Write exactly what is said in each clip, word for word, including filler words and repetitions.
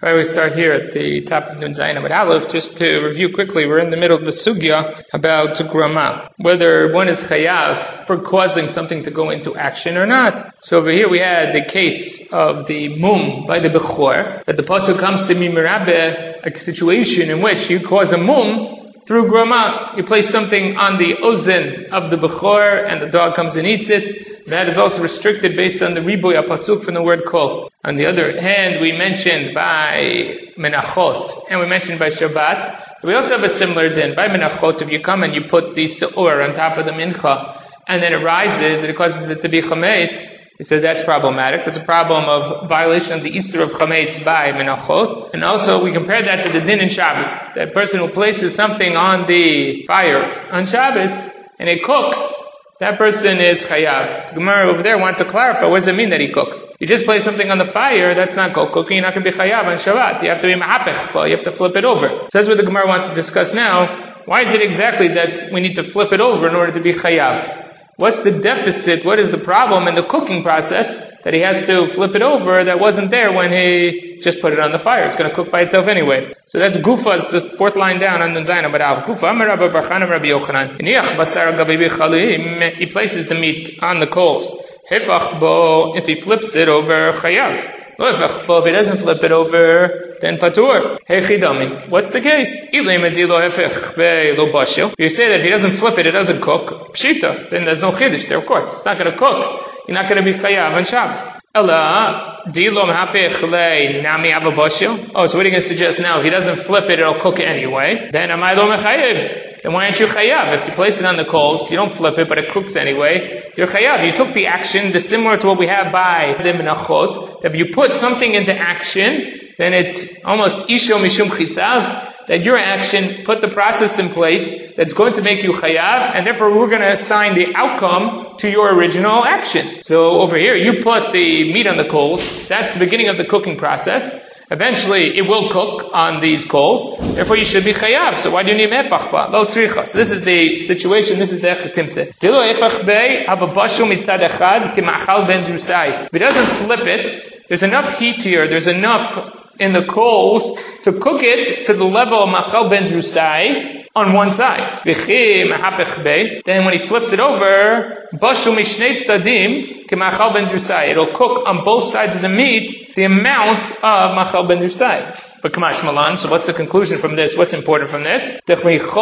Right, we start here at the top of Nun Zayin Amud Aleph. Just to review quickly, we're in the middle of the sugya about grama, whether one is chayav for causing something to go into action or not. So over here we had the case of the mum by the bechor, that the pasuk comes to mimirabe, a situation in which you cause a mum through grama. You place something on the ozen of the bechor and the dog comes and eats it. That is also restricted based on the riboy pasuk from the word kol. On the other hand, we mentioned by menachot and we mentioned by Shabbat. We also have a similar din. By menachot, if you come and you put the se'or on top of the mincha and then it rises and it causes it to be chametz, we said that's problematic. That's a problem of violation of the Isur of chametz by menachot. And also we compared that to the din in Shabbos. That person who places something on the fire on Shabbos and it cooks, that person is chayav. The Gemara over there wanted to clarify, what does it mean that he cooks? You just place something on the fire, that's not cooking, you're not going to be chayav on Shabbat. You have to be mahapech, well, you have to flip it over. So that's what the Gemara wants to discuss now. Why is it exactly that we need to flip it over in order to be chayav? What's the deficit, what is the problem in the cooking process that he has to flip it over that wasn't there when he just put it on the fire? It's going to cook by itself anyway. So that's Gufa, it's the fourth line down on Nun Zayin Amud Aleph. Gufa, Amar Rabbi Barchanam Rabbi Yochanan. He places the meat on the coals. Hefach bo, if he flips it over, chayav. If he doesn't flip it over, then patur. Hey chidami. What's the case? You say that if he doesn't flip it, it doesn't cook. Pshita. Then there's no chiddush there. Of course, it's not going to cook. You're not going to be chayav on Shabbos. Ella, dilo mehapech le nami avabashil. Oh, so what are you going to suggest now? If he doesn't flip it, it'll cook anyway. Then amai lo mechayev. Then why aren't you chayav? If you place it on the coals, you don't flip it, but it cooks anyway, you're chayav. You took the action, the similar to what we have by the menachot. If you put something into action, then it's almost isho mishum chitzav, that your action put the process in place that's going to make you chayav, and therefore we're going to assign the outcome to your original action. So over here, you put the meat on the coals, that's the beginning of the cooking process. Eventually, it will cook on these coals. Therefore, you should be chayav. So why do you need mepachba? Lo tzricha. So this is the situation. This is the echetimse. Dilo efach bei hababashu mitzad echad k'machal ben drusai. If it doesn't flip it, there's enough heat here. There's enough in the coals to cook it to the level of machal ben drusai on one side. Then when he flips it over, bashu mishnei tzdadim k'machal ben drusai. It'll cook on both sides of the meat the amount of machal ben drusai. But kamash malan, so what's the conclusion from this? What's important from this? The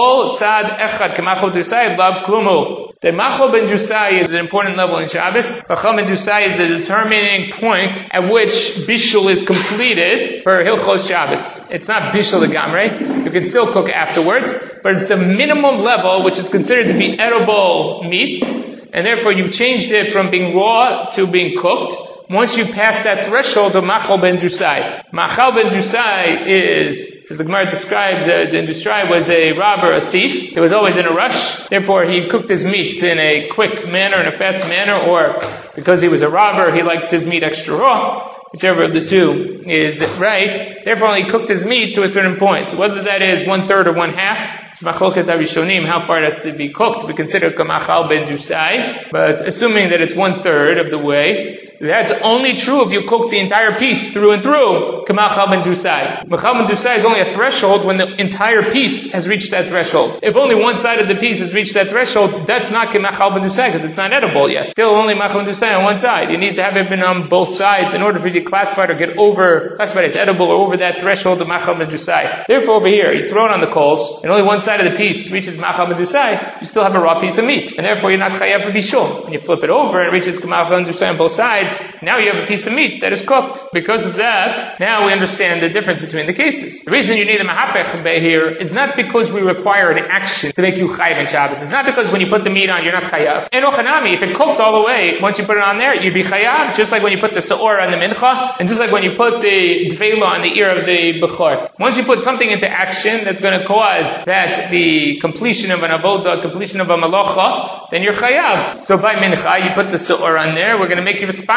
machal ben drusai is an important level in Shabbos. Machal ben drusai is the determining point at which bishul is completed for Hilchos Shabbos. It's not bishul legamrei. You can still cook afterwards, but it's the minimum level which is considered to be edible meat, and therefore you've changed it from being raw to being cooked. Once you pass that threshold of machal ben drusai. Machal ben drusai is, as the Gemara describes, uh, the drusai was a robber, a thief. He was always in a rush. Therefore, he cooked his meat in a quick manner, in a fast manner, or because he was a robber, he liked his meat extra raw. Whichever of the two is right. Therefore, he cooked his meat to a certain point. So whether that is one third or one half, it's machloket harishonim, how far it has to be cooked. We consider kamachal ben drusai. But assuming that it's one third of the way, that's only true if you cook the entire piece through and through. Kamachal ben drusai. Machal ben drusai is only a threshold when the entire piece has reached that threshold. If only one side of the piece has reached that threshold, that's not kamachal ben drusai because it's not edible yet. Still only machal ben drusai on one side. You need to have it been on both sides in order for you to classify it or get over, classified as edible or over that threshold of machal ben drusai. Therefore over here, you throw it on the coals and only one side of the piece reaches machal ben drusai, you still have a raw piece of meat. And therefore you're not chayav for bishul. When you flip it over and it reaches machal ben drusai on both sides, now you have a piece of meat that is cooked. Because of that, now we understand the difference between the cases. The reason you need a mahapech bay here is not because we require an action to make you chayav in Shabbos. It's not because when you put the meat on, you're not chayav. And ochanami, if it cooked all the way, once you put it on there, you'd be chayav, just like when you put the se'or on the mincha, and just like when you put the dveila on the ear of the bechor. Once you put something into action that's going to cause that the completion of an avodah, completion of a malacha, then you're chayav. So by mincha, you put the se'or on there, we're going to make you respond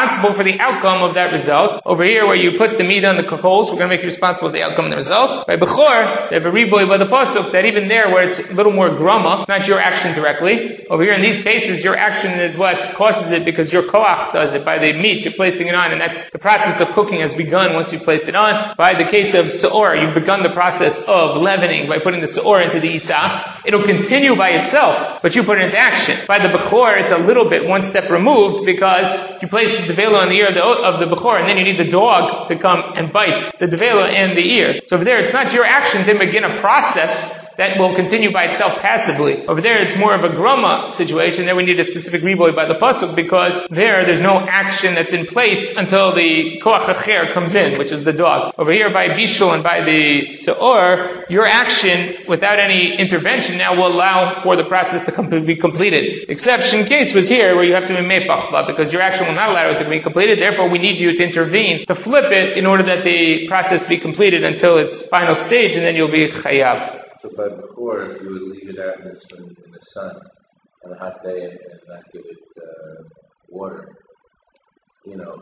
responsible for the outcome of that result. Over here, where you put the meat on the coals, we're going to make you responsible for the outcome and the result. By Bechor, they have a riboy by the pasuk, that even there, where it's a little more grama, it's not your action directly. Over here, in these cases, your action is what causes it, because your koach does it. By the meat, you're placing it on, and that's the process of cooking has begun once you placed it on. By the case of seor, you've begun the process of leavening by putting the seor into the isa. It'll continue by itself, but you put it into action. By the Bechor, it's a little bit one step removed, because you place the devela on the ear of the, of the Bechor, and then you need the dog to come and bite the devela in the ear. So over there, it's not your action to begin a process that will continue by itself passively. Over there, it's more of a grama situation. There we need a specific riboy by the pasuk, because there, there's no action that's in place until the koach acher comes in, which is the dog. Over here, by bishul and by the seor, your action, without any intervention, now will allow for the process to com- be completed. The exception case was here, where you have to be mepachla, because your action will not allow it to be completed. Therefore, we need you to intervene, to flip it, in order that the process be completed until its final stage, and then you'll be chayav. So by before, if you would leave it out in the, in the sun on a hot day and, and not give it uh, water, you know,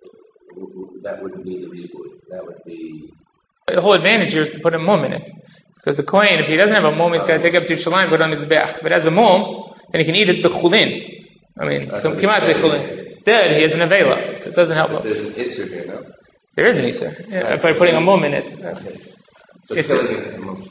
w- w- that wouldn't be the reboot. That would be... The whole advantage here is to put a mum in it. Because the kohen, if he doesn't have a mum, he's got to take it up to Yerushalayim, put it on his mizbeach. If it has a mum, then he can eat it bechulin. I mean, kimat bechulin. Instead, he has an avela, so it doesn't help him. There's an isser here, no? There is an isser, yeah, by putting a mum in it. Okay. So killing is a mum.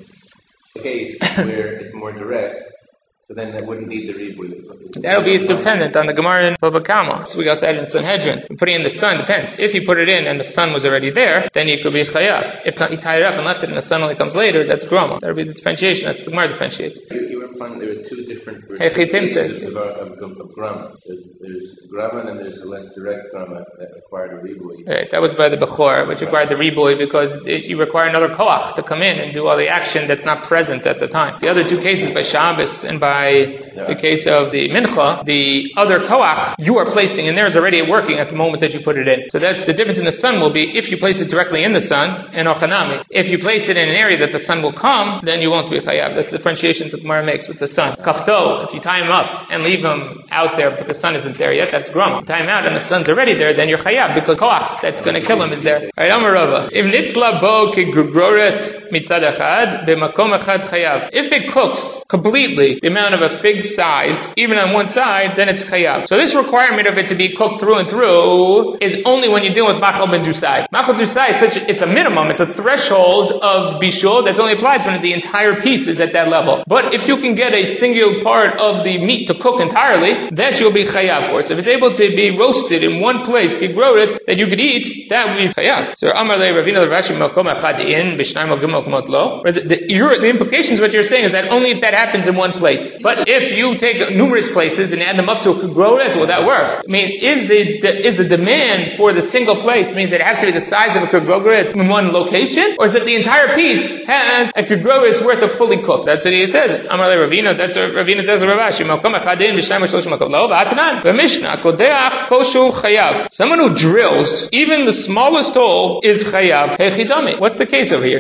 Case where it's more direct, so then that wouldn't need the reboot. That'll be dependent on the Gemara in Baba Kama. So we also said in Sanhedrin, putting in the sun depends. If you put it in and the sun was already there, then you could be chayav. If not, you tie it up and left it and the sun only comes later, that's grama. That'll be the differentiation. That's the Gemara differentiates. You, you were implying there were two different Hey, Chitim says of, of, of, of grama. There's, there's grama and then there's a less direct grama that required a reboot. Right, that was by the Bechor, which required the reboot, because it, you require another koach to come in and do all the action that's not present at the time. The other two cases, by Shabbos and by yeah. the case of the mincha, the other koach you are placing in there is already working at the moment that you put it in. So that's the difference in the sun will be if you place it directly in the sun, and ochanami. If you place it in an area that the sun will come, then you won't be chayav. That's the differentiation that the Gemara makes with the sun. Kafto, if you tie him up and leave him out there, but the sun isn't there yet, that's grama. Tie him out and the sun's already there, then you're chayav, because koach that's going to kill him is there. Alright, Amar Rava. If nitzla bo kegrugroret mitzad echad, b'makom echad chayav. If it cooks completely the amount of a fig size, even on one side, then it's chayav. So this requirement of it to be cooked through and through is only when you deal with machal ben dusai. Machal dusai is such a, it's a minimum, it's a threshold of bishul that's only applies when the entire piece is at that level. But if you can get a single part of the meat to cook entirely, that you'll be chayav for. So if it's able to be roasted in one place, kigroret, that you could eat, that would be chayav. So Amar le Ravina Rashi Makom Echad in B'Shnayim Gimel Komot Lo. The implications, what you're saying is that only if that happens in one place. But if you take numerous places and add them up to a kigroret, will that work? I mean, is the is the demand for the single place means it has to be the size of a kigroret in one location, or is that the entire piece has a kigroret's worth of fully cooked? That's what he says. Amar le Ravina. That's what Ravina says in Rashi. Makom Echad in B'Shnayim Shloshim Makom Lo. V'Atanan B'Mishnah Kodeach Koshu Chayav. Someone who drills even the smallest hole is chayav. Hechidami. What's the case over here?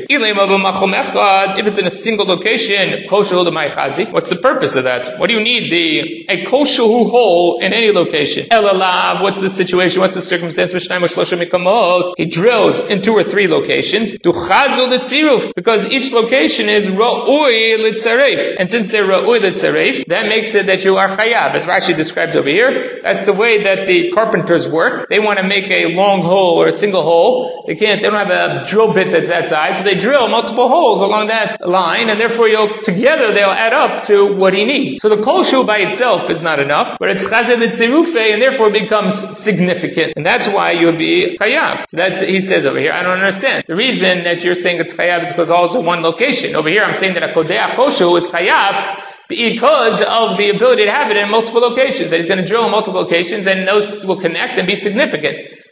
If it's in a single location, what's the purpose of that? What do you need the a koshu hole in any location? Elalav. What's the situation? What's the circumstance? He drills in two or three locations. Because each location is ra'ui litzaref, and since they're ra'ui litzaref, that makes it that you are chayav. As Rashi describes over here, that's the way that the carpenters work. They want to make a long hole or a single hole. They can't, they don't have a drill bit that's that size, so they drill multiple holes along that line, and therefore you'll, together they'll add up to what he needs. So the koshu by itself is not enough, but it's chazed etzirufe, and therefore becomes significant. And that's why you'll be chayav. So that's, he says over here, I don't understand. The reason that you're saying it's chayav is because also one location. Over here I'm saying that a kodea koshu is chayav, because of the ability to have it in multiple locations. That he's going to drill in multiple locations, and those will connect and be significant.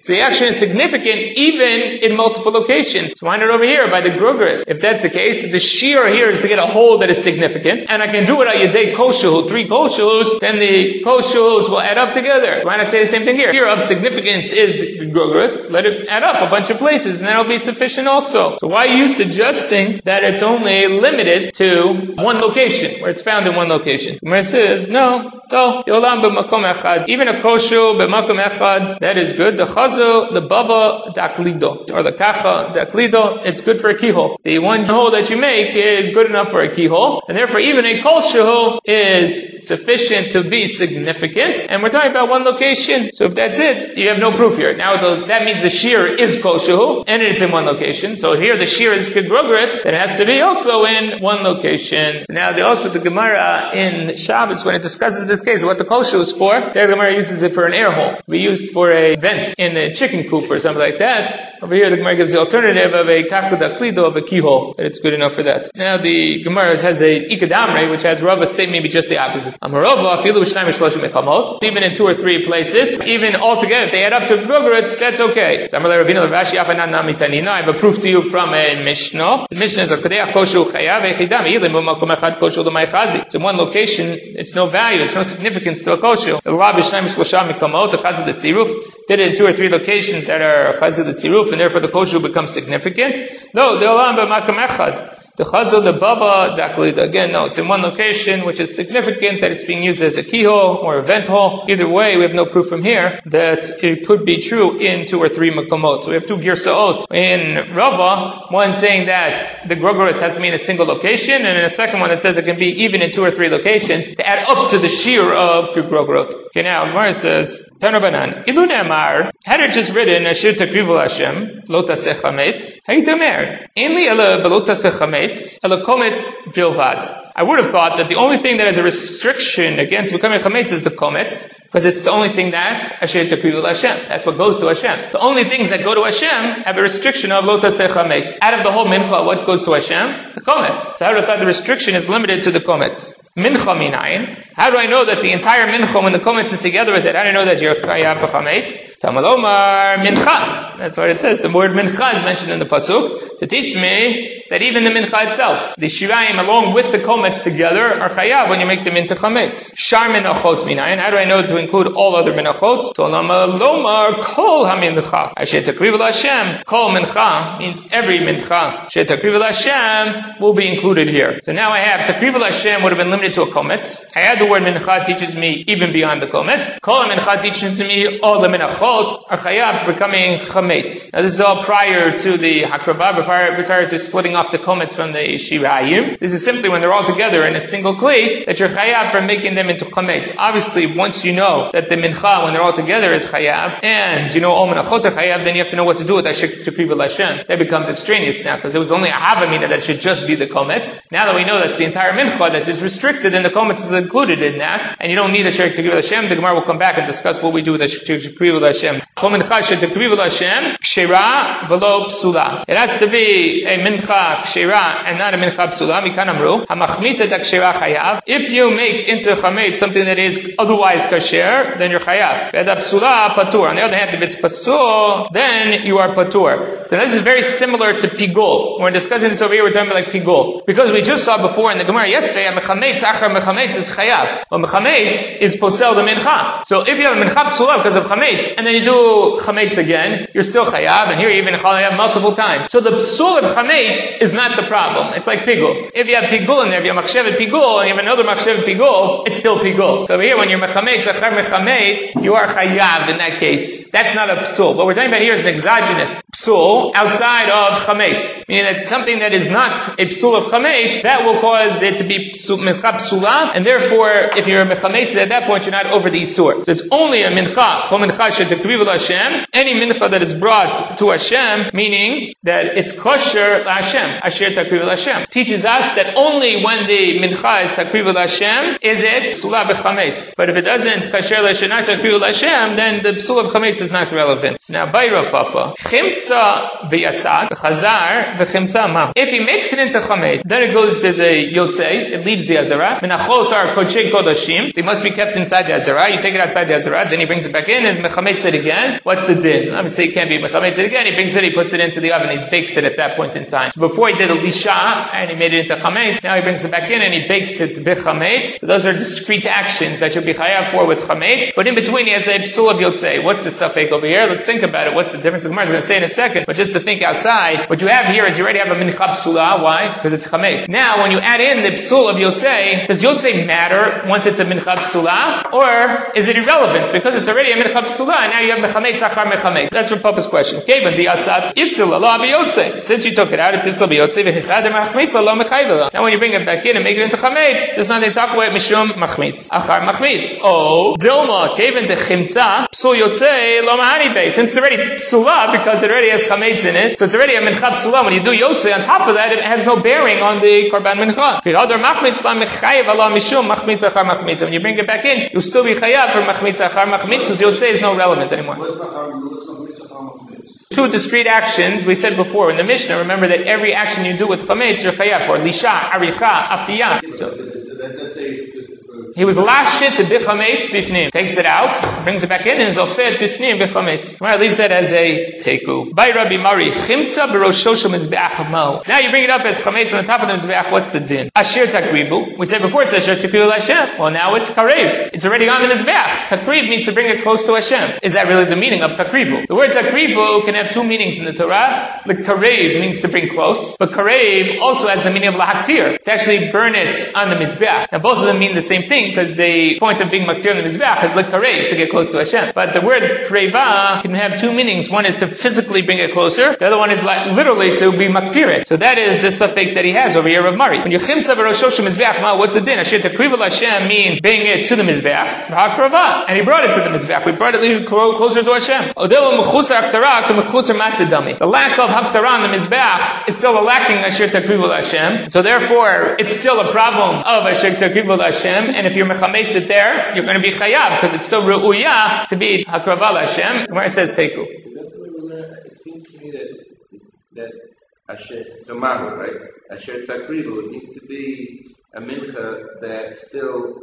So the action is significant even in multiple locations. So why not over here by the grugrit? If that's the case, the shear here is to get a hole that is significant, and I can do it at yedei kol shehu, three kol shehus, then the kol shehus will add up together. Why not say the same thing here? Shear of significance is grugrit. Let it add up a bunch of places, and that'll be sufficient also. So why are you suggesting that it's only limited to one location, where it's found in one location? Gemara says, no, no, yolam b'makom echad. Even a kol shehu b'makom echad, that is good. The chazo, the baba, daklido, or the kacha, daklido, it's good for a keyhole. The one hole that you make is good enough for a keyhole, and therefore even a kol shehu is sufficient to be significant, and we're talking about one location. So if that's it, you have no proof here. Now the, that means the shear is kol shehu, and it's in one location. So here the shear is kedrogrit, that has to be also in one location. So now the, also the Gemara in Shabbos, when it discusses this case, what the kol shehu is for, there the Gemara uses it for an air hole. We used for a vent in a chicken coop or something like that. Over here the Gemara gives the alternative of a kachuda klido, of a keyhole, that it's good enough for that. Now the Gemara has a ikadamre, which has Rava state maybe just the opposite. Amarova, filu shnaim shloshim mekamot. Even in two or three places, even altogether, if they add up to grugrit, that's okay. Samarle Ravina Rashi Afanan Namitanina. I have a proof to you from a Mishnah. The Mishnah is a kadei koshu chayav echidam ilim b'makom echad koshu l'maychazi. It's in one location. It's no value. It's no significance to a koshu. The Rab shnaim shloshim mekamot. The chazid tziruf did it in two or three locations that are chazid tziruf, and therefore the koshu becomes significant. No, the olam b'makom echad. The chazal, the baba, daklida. Again, no, it's in one location, which is significant that it's being used as a keyhole or a vent hole. Either way, we have no proof from here that it could be true in two or three makomot. So we have two girsaot. In Rava, one saying that the grugrit has to be in a single location, and in a second one that says it can be even in two or three locations to add up to the shear of the grugrit. Okay, now, Gemara says, Tanabanan, Ilu Ne'amar, had it just written, Ashir Takrivu Hashem, Lo Taseh Chametz, Hayitamer, Ainli Ela Belo Taseh Chametz, Ela Kometz Bilvad. I would have thought that the only thing that has a restriction against becoming chametz is the kometz, because it's the only thing that's asher takrivu Hashem. That's what goes to Hashem. The only things that go to Hashem have a restriction of lo taseh chametz. Out of the whole mincha, what goes to Hashem? The kometz. So I would have thought the restriction is limited to the kometz. Mincha minayin. How do I know that the entire mincha, when the kometz is together with it, how do I know that you're chayav for chametz? Tamalomar mincha. That's what it says. The word mincha is mentioned in the pasuk to teach me that even the mincha itself, the shirayim along with the kometz together are chayav when you make them into chametz. Shar minachot minayin. How do I know to include all other minachot? Tolama lomar kol hamincha. Asher takrivu Hashem. Kol mincha means every mincha. Asher takrivu Hashem will be included here. So now I have takrivu Hashem would have been limited to a kometz. I had the word mincha teaches me even beyond the kometz. Kol mincha teaches me all the minachot are chayav becoming chametz. Now this is all prior to the hakrava, prior to splitting off the kometz from the shirayim. This is simply when they're all together in a single kli that you're chayav for making them into chametz. Obviously, once you know that the mincha when they're all together is chayav, and you know all minachot are chayav, then you have to know what to do with Asher Takrivu Hashem. That becomes extraneous now, because it was only a havamina that should just be the kometz. Now that we know that's the entire mincha that is restricted, and the kometz is included in that, and you don't need Asher Takrivu Hashem, the Gemara will come back and discuss what we do with Asher Takrivu Hashem. Kol mincha Asher Takrivu Hashem kshera v'lo psula. It has to be a mincha kshera and not a mincha psula. Mikan amru hamachmitza dakshera chayav. If you make into chametz something that is otherwise kasher, then you're chayav. V'eda psula patur. On the other hand, if it's pasul, then you are patur. So this is very similar to pigul. When we're discussing this over here, we're talking about like pigul, because we just saw before in the Gemara yesterday, mechametz achar mechametz is chayav. Well, mechametz is posel the mincha. So if you have a mincha psula because of chametz, and then you do chametz again, you're still chayav, and here you even chayav multiple times. So the psul of chametz is not the problem. It's like pigul. If you have pigul in there, if you have machshevet pigul, and you have another machshevet pigul, it's still pigul. So over here, when you're mechametz achar mechametz, you are chayav in that case. That's not a psul. What we're talking about here is an exogenous psul outside of chametz, meaning that something that is not a psul of chametz, that will cause it to be mincha psula, and therefore, if you're a mechametz at that point, you're not over the isur. So it's only a mincha, kol mincha asher takrivu Hashem, any mincha that is brought to Hashem, meaning that it's kosher la Hashem, asher takrivu Hashem, teaches us that only when the mincha is takrivu Hashem is it psula b'chametz. But if it doesn't kasher l'shenat takrivu l'Hashem, then the psul of chametz is not relevant. So now, Bayra Papa, chimtza v'yatzak, v'chazar, v'chimtza ma. If he makes it into chametz, then it goes, there's a yotzei, it leaves the azara. Menachot are kodshei kodashim, they must be kept inside the azara. You take it outside the azara, then he brings it back in and mechametz it again. What's the din? Obviously, it can't be mechametz it again. He brings it, he puts it into the oven, he bakes it at that point in time. So before he did a lisha, and he made it into chametz, now he brings it back in and he bakes it b'chametz. So those are discrete actions that you'll be chayav for with chametz. But in between, he has a psul of yotzei. What's the suffix over here? Let's think about it. What's the difference? The Gemara is going to say in a second. But just to think outside, what you have here is you already have a mincha psula. Why? Because it's chametz. Now, when you add in the psul of yotzei, does yotzei matter once it's a mincha psula? Or is it irrelevant? Because it's already a mincha psula, and now you have mechametz achar mechametz. That's for Papa's question. Okay, but the atzat ifsil lo abiyotzei. Since you took it out, it's ifsil biyotzei v'chichad machmitz lo mechayvela. Now when you bring it back in and make it into chametz, there's nothing to talk about mishum machmitz achar machmitz. Oh, dilma cave into chimtza psul yotzei lo mahani base. Since it's already psula because it already has chametz in it, so it's already a mincha psula. When you do yotzei on top of that, it has no bearing on the korban mincha. V'chadar machmitz la mechayev ala mishum machmitz achar machmitz. When you bring it back in, you'll still be chayav for machmitz achar machmitz. So yotzei is no relevant anymore. Two discrete actions we said before in the Mishnah. Remember that every action you do with chametz you're chayav for lisha, aricha, afiyah. So he was last shit the bichametz bifnim. Takes it out, brings it back in, and is ofed bifnim bichametz. Well, leaves that as a teku. By Rabbi Mari, chimtza b'roshosha mizbeach mo. Now you bring it up as chametz on the top of the mizbeach. What's the din? Asher takrivu. We said before it's asher takrivu Hashem. Well, now it's karev. It's already on the mizbeach. Takriv means to bring it close to Hashem. Is that really the meaning of takrivu? The word takrivu can have two meanings in the Torah. The karev means to bring close, but karev also has the meaning of lahaktir, to actually burn it on the mizbeach. Now both of them mean the same thing, because the point of being maktir on the mizbeach is l'karev, to get close to Hashem. But the word kreva can have two meanings. One is to physically bring it closer. The other one is like literally to be maktir it. So that is the suffix that he has over here of Mari. When you chimtza v'roshosha mizbeach, ma, what's the din? Asher takrivu Hashem means bring it to the mizbeach. V'hakrava, and he brought it to the mizbeach. We brought it closer to Hashem. Odeu mechusar haktara k'mechusar masidami. The lack of haktara on the mizbeach is still a lacking asher takrivu Hashem. So therefore, it's still a problem of asher takrivu Hashem. And if you're mechametz it there, you're going to be chayav because it's still ru'uya to be hakrava Hashem. Where it says teku. Is that the way we learn? It seems to me that that asher tomahu, right? Asher takrivu, it needs to be a mincha that still.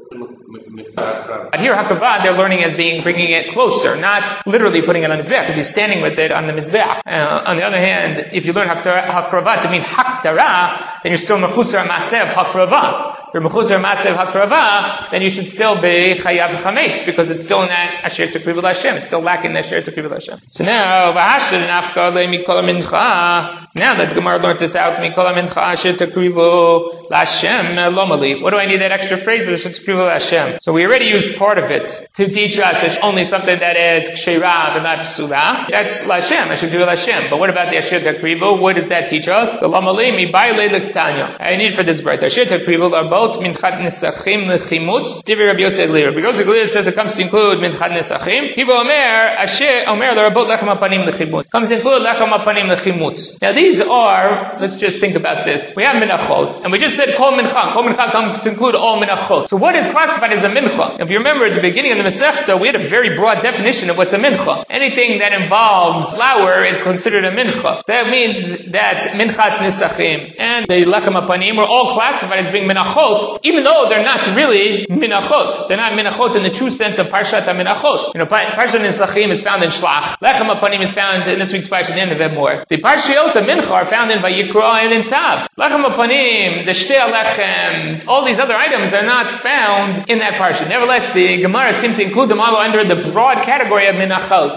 But here hakrava, they're learning as being bringing it closer, not literally putting it on the mizbeach, because he's standing with it on the mizbeach. Uh, on the other hand, if you learn hakrava to mean haktara, then you're still mechusar masev hakrava. You're mechusar masev hakrava, then you should still be chayav chametz, because it's still in that asher takrivu Hashem. It's still lacking that asher takrivu Hashem. So now, v'hashad nafka le mikol mincha. Now that Gemara learned this out, mikol mincha asher takrivu Hashem lomali. What do I need that extra phrase? Asher takrivu Hashem. So we already used part of it to teach us it's only something that is ksheira but not psula. That's Lashem, asher takrivu Hashem. But what about the asher takrivu? What does that teach us? The lomali mi baile lektanya. I need for this bright. Asher takrivu are both minchat nesachim lechimutz. Divi Rabbi Yosef Glir. Rabbi Yosef Glir says it comes to include minchat nesachim. Kiva omer asher omer l'rabot lechem apanim lechimutz. Comes to include lechem apanim lechimutz. Now these are, let's just think about this. We have minachot, and we just said kol mincha. Kol mincha comes to include all minachot. So what is classified as a mincha? If you remember at the beginning of the Masechta, we had a very broad definition of what's a mincha. Anything that involves flour is considered a mincha. That means that minchat nisachim and the lechem apanim are all classified as being minachot, even though they're not really minachot. They're not minachot in the true sense of parshat minachot. You know, parshat nisachim is found in Shlach. Lechem apanim is found in this week's parshat at the end of Emor. The parshiyot of mincha are found in Vayikra and in Tzav. Lechem apanim, the shtei lechem, all these other items are not found in that parsha. Nevertheless, the Gemara seems to include them all under the broad category of minachot.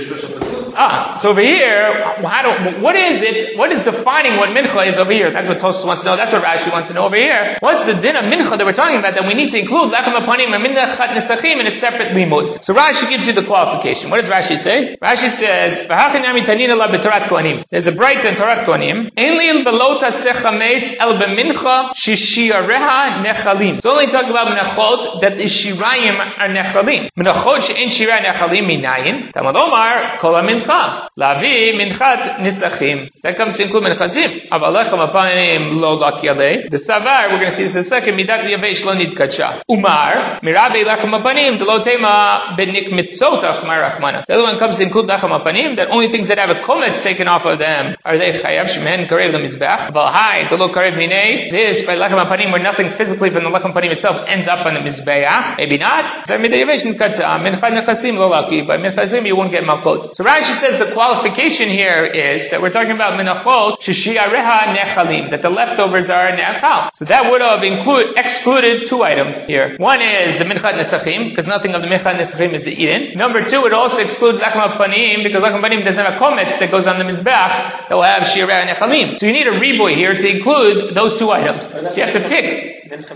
Ah, so over here, how do, what is it, what is defining what mincha is over here? That's what Tosfos wants to know, that's what Rashi wants to know over here. What's the din of mincha that we're talking about that we need to include lechem apanim and minchat nesachim in a separate limud? So Rashi gives you the qualification. What does Rashi say? Rashi says, v'hachinami tanina la b'torat kohanim. There's a bright in Torat Kohanim. Einli belota sechametz el b'mincha shishiareha nechalim. So only talking about minachot that the shirayim are nechalim. Minachot she'en shirayim nechalim minayin. Tamad Omar kol mincha mincha. Lavi minchat nisachim. That comes to include minchazim. Aval lechem apanim lo lakyale. The savar, we're going to see this in a second, midat yavesh lo nidkacha. Umar, mirabe lechem apanim, delo tema benik mitzotach marachmana. The other one comes to include lechem apanim, that only things that have a kometz taken off of them are they chayav shemen karev the mizbech. Aval hai, delo karev minei. This, by lechem apanim, where nothing physically from the lechem apanim itself ends up on the mizbeach. Maybe not. Zay midat yavesh nidkacha. Minchat nechasim lo laki. By minchazim you won't get malkot. So Rashi says the qualification here is that we're talking about minachot sheshiareha nechalim, that the leftovers are nechal. So that would have include, excluded two items here. One is the minchat nesachim, because nothing of the minchat nesachim is eaten. Number two, it also excludes lechem apanim, because lechem apanim doesn't have a kometz that goes on the mizbech that will have shiareha nechalim. So you need a riboy here to include those two items. So you have to pick.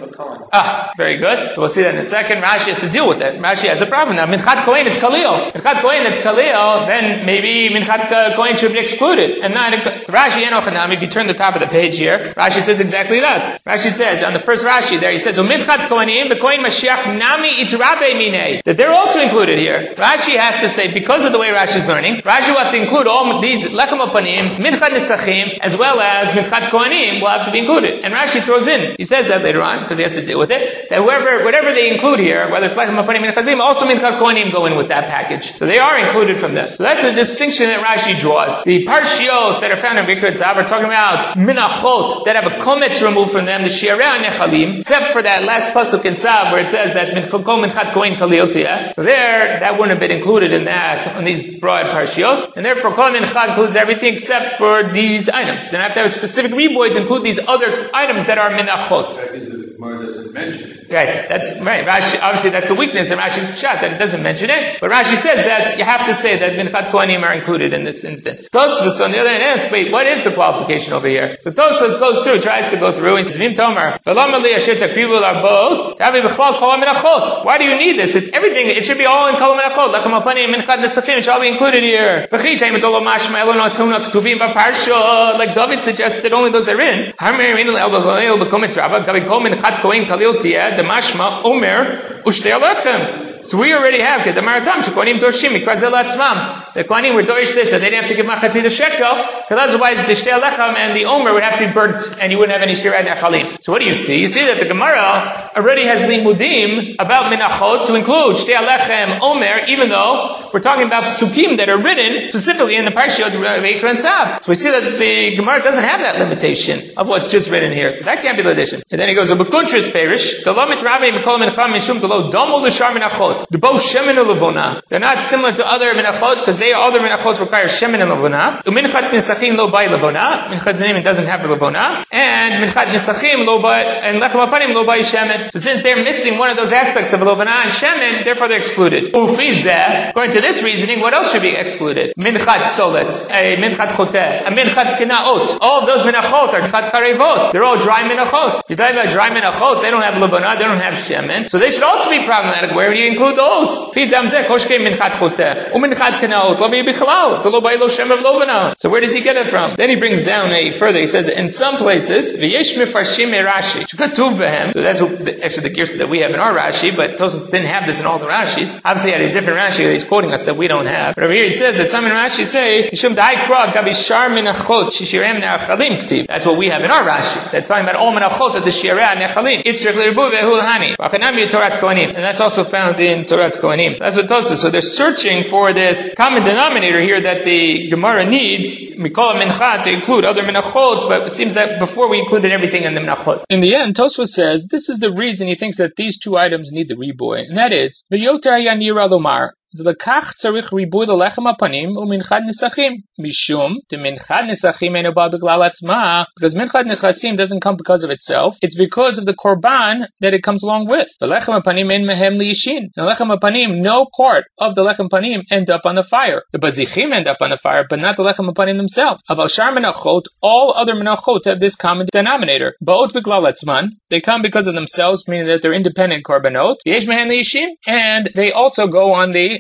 Ah, very good. So we'll see that in a second. Rashi has to deal with it. Rashi has a problem now. Minchat kohen is kalil. Minchat kohen that's kalil, then maybe minchat kohen should be excluded. And not Rashi enochanam. If you turn the top of the page here, Rashi says exactly that. Rashi says on the first Rashi there, he says uminchat kohenim the kohen mashiach nami itrabe minei, that they're also included here. Rashi has to say because of the way Rashi is learning, Rashi will have to include all these lechem apanim, minchat nesachim, as well as minchat kohenim will have to be included. And Rashi throws in, he says that later on because he has to deal with it, that whoever, whatever they include here, whether it's lechem apanim and chazim, also minchat kohenim go in with that package. So they are included from that. So that's the distinction that Rashi draws. The parshiot that are found in Bikrat Zav are talking about minachot that have a kometz removed from them, the shiarei nechalim, except for that last pasuk in Zav where it says that minchat kohen kalil tiyeh. So there, that wouldn't have been included in that, on these broad parshiot. And therefore, kol minchat includes everything except for these items. Then I have to have a specific riboy to include these other items that are minachot. Doesn't mention it. Right, that's right. Rashi, obviously that's the weakness in Rashi's pshat, that it doesn't mention it. But Rashi says that you have to say that minchat kohanim are included in this instance. Tosfos on the other hand asks, wait, what is the qualification over here? So Tosfos goes through, tries to go through, and says, Vim Tomer, why do you need this? It's everything, it should be all in kol menachot. Lechem apanim, minchat nesachim, it shall be included here. Like David suggested, only those are in. Kohen kalil tiyeh demashma omer ushtei alechem. So we already have the Maratam Shekonim Dorshim Mikrazeh Latzmam. The Kohanim were dorish this, that they didn't have to give Machatzi the shekel, because otherwise the Shtei Alechem and the Omer would have to be burnt, and you wouldn't have any Shirei Nechalim. So what do you see? You see that the Gemara already has limudim about minachot to include Shtei Alechem, Omer, even though we're talking about psukim that are written specifically in the Parshiot Vayikra and Tzav. So we see that the Gemara doesn't have that limitation of what's just written here. So that can't be the addition. And then he goes, Ubekuntrus Perish, the Lo Mitrabe Mikol Mincham Mishum to Lo Domo L'Shar Minachot. The both shemen and levona. They're not similar to other minachot because they other minachot require shemen and levona. Uminchat nisachim lo by levona. Minchat zanim doesn't have levona. And minchat nisachim lo by and lechem apanim lo by shemen. So since they're missing one of those aspects of levona and shemen, therefore they're excluded. Ufizeh, according to this reasoning, what else should be excluded? Minchat solet, a minchat choteh, a minchat kinaot. All of those minachot are minchat charevot. They're all dry minachot. If you're talking about dry minachot, they don't have levona, they don't have shemen. So they should also be problematic. Where do you include those? So where does he get it from? Then he brings down a further, he says, in some places, so that's what, actually the gears that we have in our Rashi, but Tosfos didn't have this in all the Rashis. Obviously he had a different Rashi that he's quoting us that we don't have. But over here he says that some in Rashi say, that's what we have in our Rashi. That's talking about all menachot of the shirei nechalim. And that's also found in Torat Kohanim. That's what Tosfos. So they're searching for this common denominator here that the Gemara needs, Mikol Mincha, to include other minachot, but it seems that before we included everything in the minachot. In the end, Tosfos says this is the reason he thinks that these two items need the riboy, and that is, V'yoter hayanira lomar, Zlekach tzarich riboy lechem apanim u'minchat nesachim. Mishum the minchat nesachim eno ba b'glal atzma, because minchat nechasim doesn't come because of itself. It's because of the korban that it comes along with. The lechem apanim en mehem liyishin. The lechem apanim, no part of the lechem apanim end up on the fire. The bazichim end up on the fire, but not the lechem apanim themselves. Aval shar menachot, all other menachot have this common denominator. Ba'ot b'glal atzman, they come because of themselves, meaning that they're independent korbanot. Yesh mehem liyishin, and they also go on the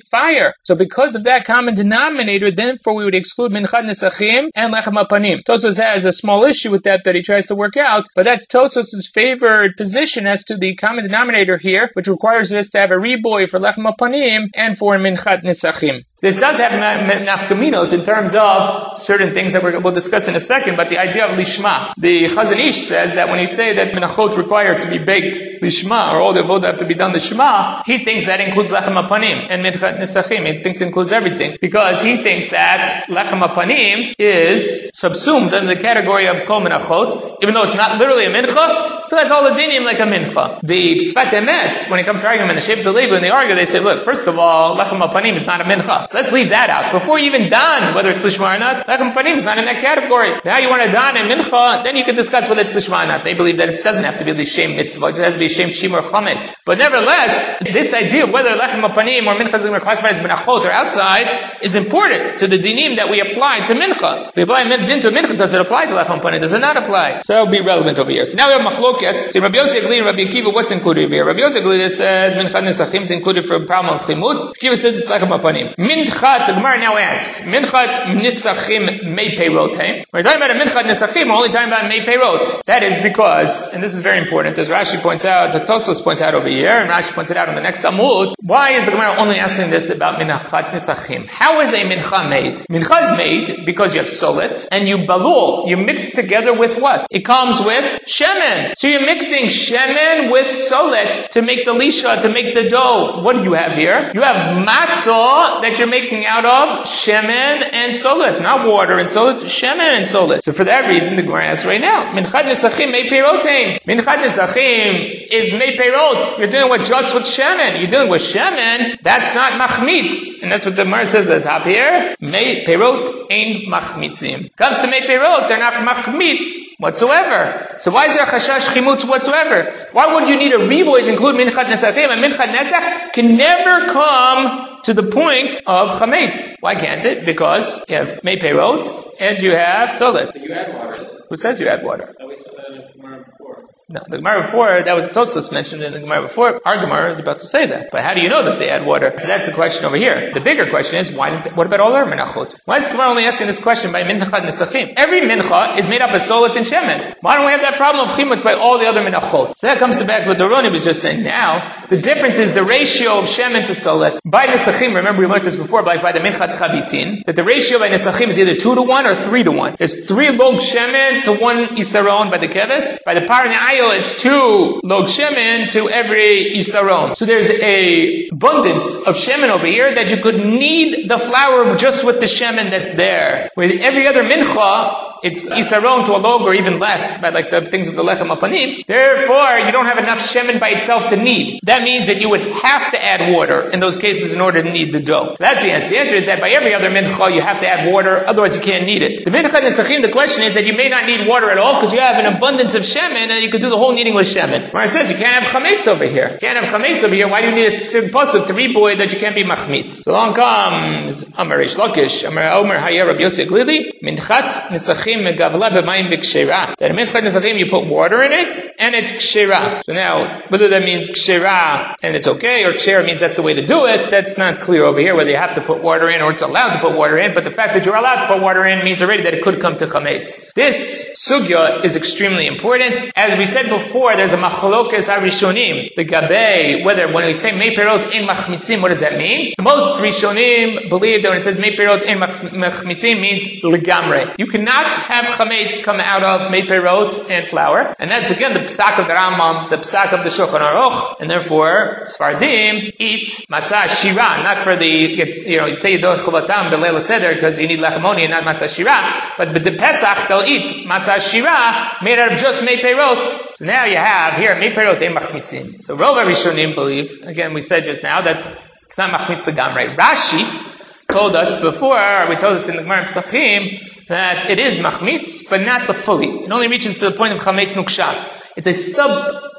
fire. So because of that common denominator, therefore we would exclude Minchat Nesachim and Lechem HaPanim. Tosfos has a small issue with that that he tries to work out, but that's Tosfos' favored position as to the common denominator here, which requires us to have a riboy for Lechem HaPanim and for Minchat Nesachim. This does have nafkaminot in terms of certain things that we'll discuss in a second, but the idea of lishma. The Chazon Ish says that when he say that menachot require to be baked lishma, or all the avodah have to be done lishma, he thinks that includes lechem hapanim and minchat nesachim. He thinks it includes everything, because he thinks that lechem hapanim is subsumed under the category of kol menachot, even though it's not literally a mincha. Still has all the dinim like a mincha. The Sfat Emet, when it comes to argument, the Shevet HaLevi, when they argue, they say, look, first of all, lechem hapanim is not a mincha. So let's leave that out. Before you even done whether it's lishma or not, lechem panim is not in that category. Now you want to don in mincha, then you can discuss whether it's lishma or not. They believe that it doesn't have to be lishem mitzvah, it has to be shem shim or chametz. But nevertheless, this idea of whether lechem panim or mincha is classified as menachot or outside is important to the dinim that we apply to mincha. If we apply din to mincha, does it apply to lechem panim? Does it not apply? So that will be relevant over here. So now we have machlokas. So Rabbi Yosef Gli and Rabbi Akiva, what's included here? Rabbi Yosef Gli says minchat nesachim is included for a problem of chimutz. Akiva says it's lechem panim. Minchat, the Gemara now asks, Minchat Nisachim Mei Peirotem. We're talking about a Minchat Nisachim, we're only talking about Mei Peirot. That is because, and this is very important, as Rashi points out, the Tosfos points out over here, and Rashi points it out on the next Amud, why is the Gemara only asking this about Minchat Nisachim? How is a Mincha made? Mincha is made because you have solet, and you balul, you mix it together with what? It comes with shemen. So you're mixing shemen with solet to make the lisha, to make the dough. What do you have here? You have matzah that you're making out of shemen and solet, not water and solet, shemen and solet. So for that reason, the Gemara asks right now, Minchat Nesachim Mei Peirotein. Minchat Nesachim is Mei Peirot. You're dealing with just with shemen. You're dealing with shemen, that's not machmitz. And that's what the Gemara says at the top here. Mei Peirot ein machmitzim. Comes to Mei Peirot, they're not machmitz whatsoever. So why is there chashash chimutz whatsoever? Why would you need a riboy to include Minchat Nesachim? And Minchat Nesach can never come to the point of chametz. Why can't it? Because you have mei peirot and you have solet. You add water. Who says you add water? Oh, we saw that in the Gemara before. No, the Gemara before, that was Tosfos mentioned in the Gemara before. Our Gemara is about to say that. But how do you know that they add water? So that's the question over here. The bigger question is, why didn't they, what about all our menachot? Why is the Gemara only asking this question by minchat nesachim? Every mincha is made up of solet and shemen. Why don't we have that problem of chimutz by all the other menachot? So that comes to back what the Roni was just saying now. The difference is the ratio of shemen to solet. By nesachim, remember we learned this before, by, by the minchat chavitin, that the ratio by nesachim is either two to one or three to one. There's three log shemen to one isaron by the keves. By the parnayil, it's two log shemen to every isaron. So there's a abundance of shemen over here that you could knead the flour just with the shemen that's there. With every other mincha, it's isaron to a log or even less, by like the things of the lechem hapanim. Therefore, you don't have enough shemen by itself to knead. That means that you would have to add water in those cases in order to knead the dough. So that's the answer. The answer is that by every other mincha you have to add water, otherwise you can't knead it. The minchat nesachim, the question is that you may not need water at all because you have an abundance of shemen and you could do the whole kneading with shemen. When it says you can't have chametz over here, you can't have chametz over here, why do you need a specific pasuk to reboy that you can't be machmitz? So along comes Amar Reish Lakish, Amar Omer Hayah Rabbi Yossi Glili, minchat nesachim megavla b'mayim b'kshera. That in minchat nesachim you put water in it and it's kshera. So now, whether that means kshera and it's okay, or kshera means that's the way to do it, that's not clear over here, whether you have to put water in or it's allowed to put water in, but the fact that you're allowed to put water in means already that it could come to chametz. This sugya is extremely important. As we said before, there's a machlokes harishonim, the gabe, whether when we say mei perot ein machmitzim, what does that mean? The most rishonim believe that when it says mei perot ein machmitzim means legamre. You cannot have chametz come out of mei perot and flour, and that's again the psak of the Rambam, the psak of the Shulchan Aruch, and therefore Sfardim eat matzah shira, not for the, you know, you say you don't chubatam b'leil seder because you need lechemoni and not matzah shira, but the Pesach they'll eat matzah shira made out of just mei perot. So now you have here mei perot ein machmitzim. So Rov Rishonim believe, again we said just now, that it's not machmitz legamrei. Rashi told us before, we told us in the Gemara Pesachim, that it is machmitz, but not the fully. It only reaches to the point of chametz nuksha. It's a sub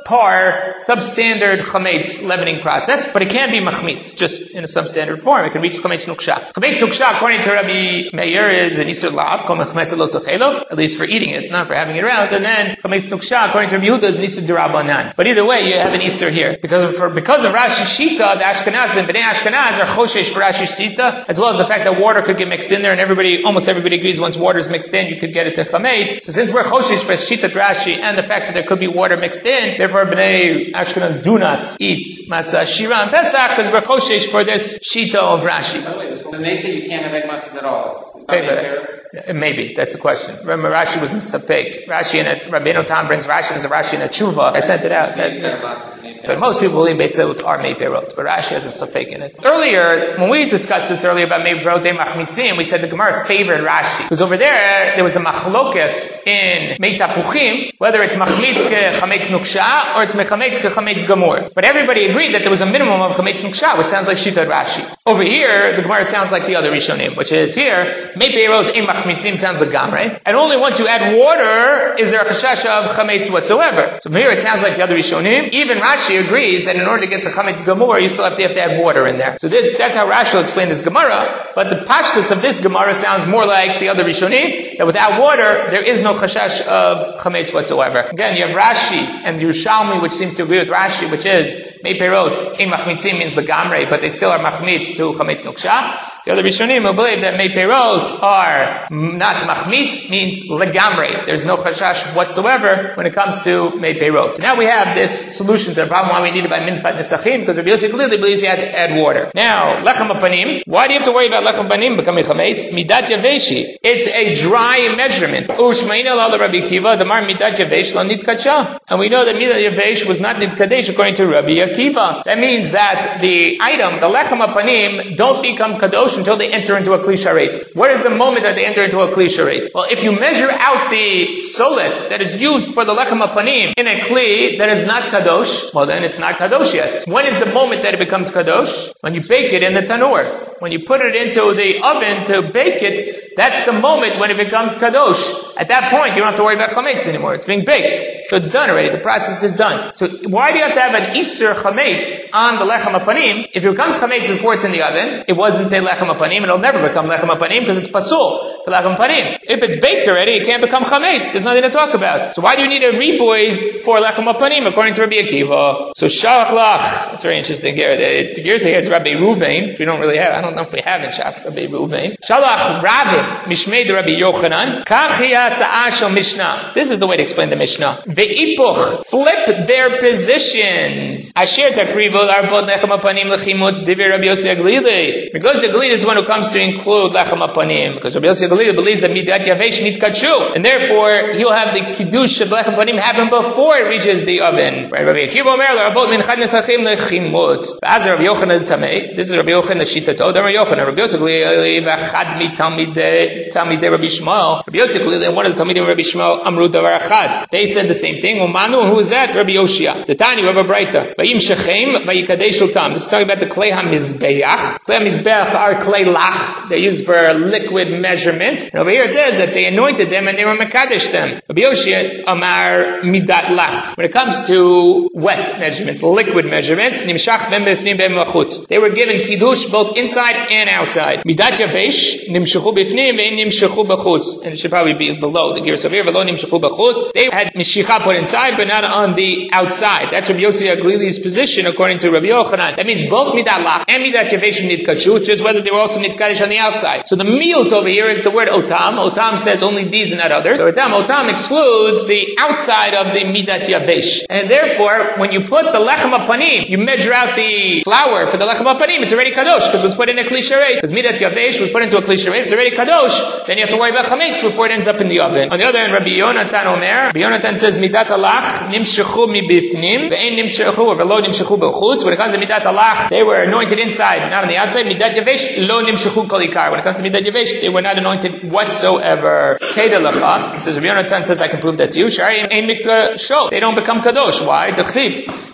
subpar, substandard chametz leavening process, but it can be machmitz, just in a substandard form. It can reach chametz nuksha. Chametz nuksha, according to Rabbi Meir, is an isur lav, kol mechmetz lo tochelo, at least for eating it, not for having it around. And then chametz nuksha, according to Rabbi Yehuda, is an isur derabanan. But either way, you have an isur here because of, for, because of Rashi Shita, the Ashkenaz and Bnei Ashkenaz are choshesh for Rashi Shita, as well as the fact that water could get mixed in there, and everybody, almost everybody agrees once water is mixed in, you could get it to chametz. So since we're choshesh for Shita Rashi and the fact that there could be water mixed in, therefore Bnei Ashkenaz do not eat matzah shira and Pesach because we're choshesh for this Shita of Rashi. By the way, so they say you can't have egg matzahs at all. Maybe, maybe that's the question. Remember, Rashi was in Sapek. Rashi in it, Rabbeinu Tam brings Rashi as a Rashi in a tshuva. I sent it out. That, that, but most people believe Beitzot are Mei Perot, but Rashi has a Sapek in it. Earlier, when we discussed this earlier about Mei Perot and Machmitzim, we said the Gemara favored Rashi. Because over there, there was a machlokas in Mei Tapuchim, whether it's Machmitz ke Chametz Nuksha, or it's Mechametz ke Chametz Gamur. But everybody agreed that there was a minimum of Chametz Nuksha, which sounds like Shitad Rashi. Over here, the Gemara sounds like the other Rishonim, which is here, Mei Perot and Machmitzim sounds like Gamre. And only once you add water, is there a Chashash of Chametz whatsoever. So here it sounds like the other Rishonim. Even Rashi agrees that in order to get to Chametz Gamur, you still have to have to add water in there. So this, that's how Rashi will explain this Gemara, but the pashtus of this Gemara sounds more like the other Rishonim, that without water, there is no Chashash of Chametz whatsoever. Again, you have Rashi and Yerushalmi, which seems to agree with Rashi, which is, Mei Perot, in Machmitzim means the Gamre, but they still are Machmitz to Chametz Nuksha. The other Rishonim will believe that Mei Perot are not Machmitz, means legamre. There's no chashash whatsoever when it comes to Mei Perot. Now we have this solution to the problem why we need it by Minchas Nesachim, because Rabbi Yossi clearly believes you had to add water. Now, Lechem Apanim, why do you have to worry about Lechem Apanim becoming Chametz? Midat Yaveshi. It's a dry measurement. Ushmaina la Rabbi Akiva, Damar Midat Yavesh la Nitkacha. And we know that Midat Yavesh was not Nitkadesh according to Rabbi Akiva. That means that the item, the Lechem Apanim, don't become Kadosh until they enter into a Kli Sharet. What is the moment that they enter into a Kli Sharet? Well, if you measure out the solet that is used for the Lechem Apanim in a Kli that is not Kadosh, well then it's not Kadosh yet. When is the moment that it becomes Kadosh? When you bake it in the tanur. When you put it into the oven to bake it, that's the moment when it becomes Kadosh. At that point, you don't have to worry about Chametz anymore. It's being baked. So it's done already. The process is done. So why do you have to have an Isur Chametz on the Lechem Apanim? If it becomes Chametz before it's in the oven, it wasn't a Lechem Apanim, it'll never become Lechem Apanim because it's Pasul for Lechem Apanim. If it's baked already, it can't become Chametz. There's nothing to talk about. So why do you need a riboy for Lechem Apanim according to Rabbi Akiva? So Shalach Lach. That's very interesting here. The, the gears here is Rabbi Ruvain. We don't really have, I don't know if we have in Shas Rabbi Ruvain. Shalach Rabin, Mishmei de Rabbi Yochanan. Kachia Tza'ashel Mishnah. This is the way to explain the Mishnah. Ve'ipuch. Flip their positions. Asher Takrivol Arbot Lechem Apanim Lechimutz Divi Rabbi Yossi Aglili. Because Aglili is the one who comes to include Lechem Apanim. Because Rabbi Yossi Aglili believes that Midat Yavesh Nitkachu. And therefore, he'll have the Kiddush of Lechem Apanim happen before it reaches the oven. Right? Rabbi Akiva Omer Arbot Minchad Nesachim Lechimutz. As Rabbi Yochanan Tamei. This is Rabbi Yochanan the Shitato. Rabbi Yochanan. Rabbi Yossi Aglili V'achad Mi Talmidei Talmidei Rabbi Shmuel. Rabbi Yossi Aglili, one of the Talmidei Rabbi Shmuel, Amru Davar Achad. They said the same thing. Umanu, who is that? Rabbi Yoshia. The Tani, Rabbi Breita. Vayim Shechem, Vayikadeshu Tam. This is talking about the Klei HaMizbeach. Klei HaMizbeach are Klei Lach. They're used for liquid measurements. And over here it says that they anointed them and they were Mekadesh them. Rabbi Yoshia, Amar Midat Lach. When it comes to wet measurements, liquid measurements, Nimshach Ben Bifnim Ben Machutz. They were given Kiddush both inside and outside. Midat Yavesh, Nimshachu Bifnim and Nimshachu Bachutz. And it should probably be below the gears over here, below Nimshachu Bachutz. They had Mishicha put inside, but not on the outside. That's Rabbi Yossi Aglili's position, according to Rabbi Yochanan. That means both Midat Lach and Midat Yavesh Nitkachu, which is whether they were also Nitkadesh on the outside. So the miut over here is the word Otam. Otam says only these and not others. So Otam, Otam excludes the outside of the Midat Yavesh. And therefore, when you put the Lechem Apanim, you measure out the flour for the Lechem Apanim, it's already Kadosh, because it was put in a Kli Sharet. Because Midat Yavesh was put into a Kli Sharet, it's already Kadosh. Then you have to worry about Chametz before it ends up in the oven. On the other hand, Rabbi Yonatan Omer, Rabbi Yonatan says Midat Alach Nimshechu Mi Bifnim, Ve'en Nimshechu, or Velo Nimshechu B'chutz. When it comes to Midat Alach, they were anointed inside, not on the outside. Midat Yavesh, Lo Nimshechu Kol Ikar. When it comes to Midat Yavesh, they were not anointed whatsoever. Teda Lacha, he says, Rabbi Yonatan says, I can prove that to you. Shari Ein Mikra Shol. They don't become Kadosh. Why? T'chtiv.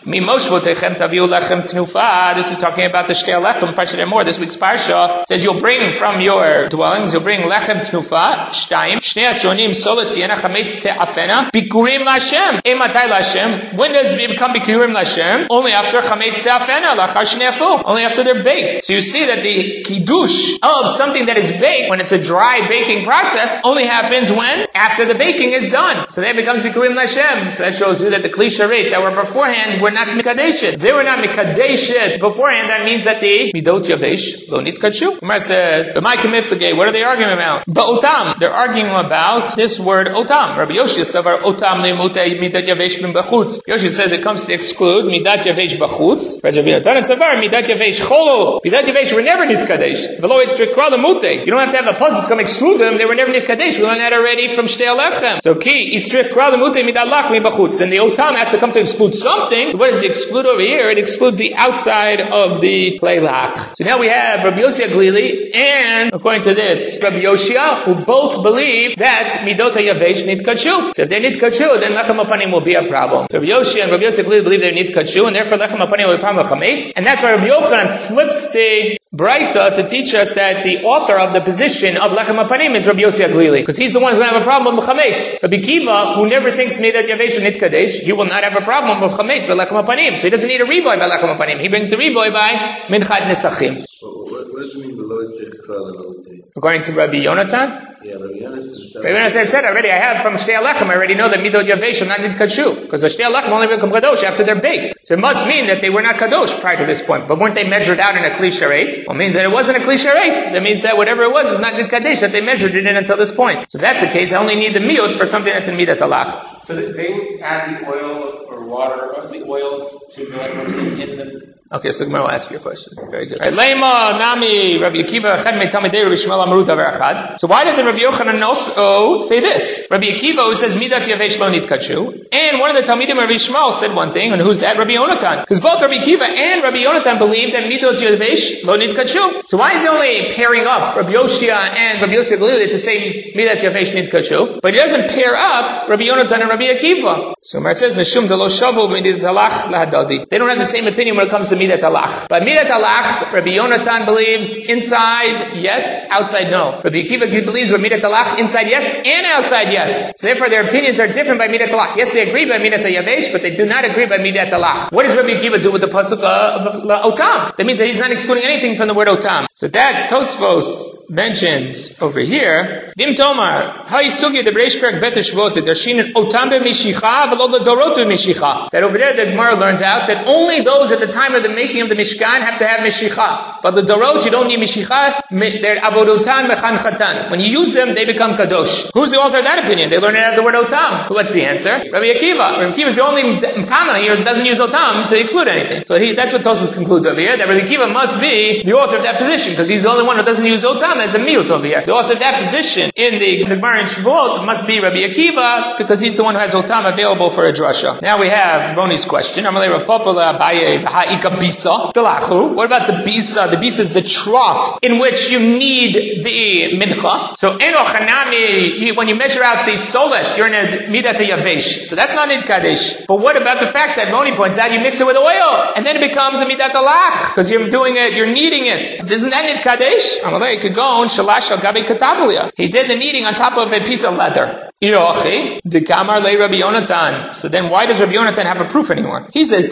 This is talking about the Shtei Lechem, Parsha Emor. This week's Parsha says you'll bring from your dwellings, you'll bring Lechem Tnufa, Shtayim, Shnei Asonim, Solatiena, Chametz Te'afena, Bikurim Lashem. Ematai Lashem. When does it become Bikurim Lashem? Only after Chametz Te'afena, Lachar Shneafu. Only after they're baked. So you see that the Kiddush of something that is baked, when it's a dry baking process, only happens when? After the baking is done. So then it becomes Bikurim Lashem. So that shows you that the Kli Sharet that were beforehand were not Mikadeshet. They were not Mikadeshet beforehand. That means that the Midot Yavesh Lo Nitkadshu. Gemara says, what are they arguing about? Ba'otam. They're arguing about this word otam. Rabbi Yoshia savar otam le'mutei midat yavesh bin b'chutz. Yoshia says it comes to exclude midat yavesh b'chutz. Rabbi Yotanan savar midat yavesh cholo. Midat yavesh were never nitkadesh. V'lo itzrikra l'mutei. You don't have to have a puzzle to come exclude them. They were never nitkadesh. We learned that already from Shtei Lechem. So ki itzrikra l'mutei midat lach mi b'chutz. Then the otam has to come to exclude something. What does it exclude over here? It excludes the outside of the clay lach. So now we have Rabbi Yoshia Glili and, according to this, Rabbi Yoshia, who both believe that midot hayavesh nitkadshu. So if they're nitkadshu, then lechem apanim will be a problem. So Rabbi Yoshia and Rabbi Yoshia Glili believe they're nitkadshu, and therefore lechem apanim will be a problem with chametz. And that's why Rabbi Yochanan flips the Braita to teach us that the author of the position of lechem apanim is Rabbi Yoshia Glili, because he's the one who's going to have a problem with chametz. Rabbi Kiva, who never thinks midot yavesh nitkadesh, he will not have a problem with chametz with lechem apanim. So he doesn't need a reboy by lechem apanim. He brings the reboy by minchat nesachim. What does it mean below is just according to Rabbi Yonatan? Yeah, Rabbi Yonatan. Rabbi Yonatan said already, I have from Shtei Lechem, I already know that Midot Yavesh are not Nitkadshu, because the Shtei Lechem only become Kadosh after they're baked. So it must mean that they were not Kadosh prior to this point. But weren't they measured out in a Kli Sharet? Well, it means that it wasn't a Kli Sharet. That means that whatever it was was not Nitkadesh, that they measured it in until this point. So if that's the case, I only need the Miut for something that's in Midat Alach. So they add the oil or water, or the oil to the in the... Okay, so Gemara will ask you a question. Very good. Right. Lema nami Rabbi Akiva echad me'tamidei Rabbi Shmuel amru davar echad. So why doesn't Rabbi Yochanan also say this? Rabbi Akiva, who says midat yavesh lo nitkadshu, and one of the Talmidim Rabbi Shmuel said one thing, and who's that? Rabbi Yonatan. Because both Rabbi Akiva and Rabbi Yonatan believe that midat yavesh lo nitkadshu. So why is he only pairing up Rabbi Yoshia and Rabbi Yoshia Glili to say midat yavesh nitkadshu, but he doesn't pair up Rabbi Yonatan and Rabbi Akiva? So Gemara says neshum delo shavu midat alach lahadadi. They don't have the same opinion when it comes to Midat Alach. But Midat Alach, Rabbi Yonatan believes inside yes, outside no. Rabbi Akiva believes with Midat Alach inside yes and outside yes. So therefore their opinions are different by Midat Alach. Yes, they agree by Midat Yavesh, but they do not agree by Midat Alach. What does Rabbi Akiva do with the pasuk of Otam? That means that he's not excluding anything from the word Otam. So that Tosfos mentions over here, Vim Tomar, Ha'isugi the Breish Perek Bet Shvot, Darshin Otam be Mishicha, V'lo the Dorot be Mishicha. That over there the Gemara learns out that only those at the time of the making of the Mishkan have to have Mishicha. But the Dorot, you don't need Mishicha. They're Avodotan Mechanchatan. When you use them, they become Kadosh. Who's the author of that opinion? They learn it out of the word Otam. What's the answer? Rabbi Akiva. Rabbi Akiva is the only Tana here that doesn't use Otam to exclude anything. So he, that's what Tosfos concludes over here, that Rabbi Akiva must be the author of that position, because he's the only one who doesn't use Otam as a miut over here. The author of that position in the Gemara in Shavuot must be Rabbi Akiva, because he's the one who has Otam available for a drasha. Now we have Roni's question. Amalei Rapopala Abaye V'ha'ika Bisa. What about the bisa? The bisa is the trough in which you need the mincha. So eno chanami, when you measure out the solet, you're in a midat yavesh. So that's not nitkadesh. But what about the fact that Moni points out you mix it with oil and then it becomes a midat alach because you're doing it, you're kneading it. Isn't that nitkadesh? Amalei could go on shalash al gabi katabulia. He did the kneading on top of a piece of leather. Yochi, the Kamar le Rabbi Yonatan. So then why does Rabbi Yonatan have a proof anymore? He says,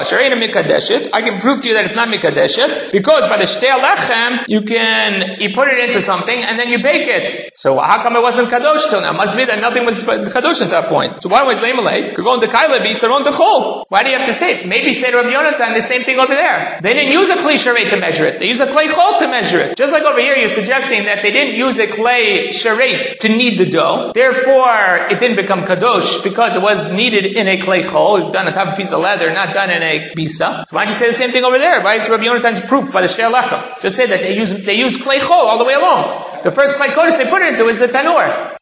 I can prove to you that it's not mikadeshet, because by the Shtei Lechem, you can, you put it into something and then you bake it. So how come it wasn't kadosh till now? Must be that nothing was kadosh at that point. So why was Leimalei? Could go into Kaila be Saron Techol. Why do you have to say it? Maybe say to Rabbi Yonatan the same thing over there. They didn't use a Kli Sharet to measure it. They used a Klei Chol to measure it. Just like over here, you're suggesting that they didn't use a Klei Sharet to knead the dough. Therefore, it didn't become kadosh because it was kneaded in a Klei Chol. It was done on top of a piece of leather, not done in a bisa. So why don't you say the same thing over there? Why is Rabbi Yonatan's proof by the Shtei Lechem? Just say that they use they use Klei Chol all the way along. The first Klei Kodesh they put it into is the tanur.